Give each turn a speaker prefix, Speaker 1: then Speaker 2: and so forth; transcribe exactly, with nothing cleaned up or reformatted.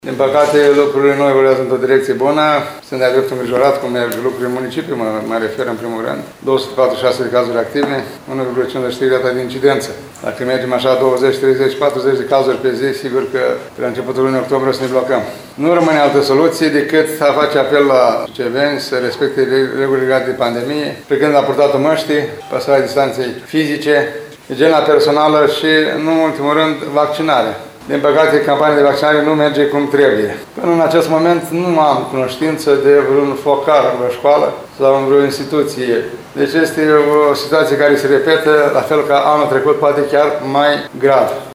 Speaker 1: Din păcate, lucrurile nu evoluează într-o direcție bună. Sunt de-a dreptul îngrijorat cum merg lucrurile în municipiu, mă, mă refer în primul rând. două sute patruzeci și șase de cazuri active, unu virgulă cincizeci și trei rata de incidență. Dacă mergem așa douăzeci, treizeci, patruzeci de cazuri pe zi, sigur că la începutul lunii octombrie o să ne blocăm. Nu rămâne altă soluție decât a face apel la cetățeni să respecte regulile legate de pandemie, plecând la purtatul măștii, păstrarea distanței fizice, igiena personală și, nu în ultimul rând, vaccinarea. Din păcate, campania de vaccinare nu merge cum trebuie. Până în acest moment nu am cunoștință de vreun focar în vreo școală sau în vreo instituție. Deci este o situație care se repetă, la fel ca anul trecut, poate chiar mai grav.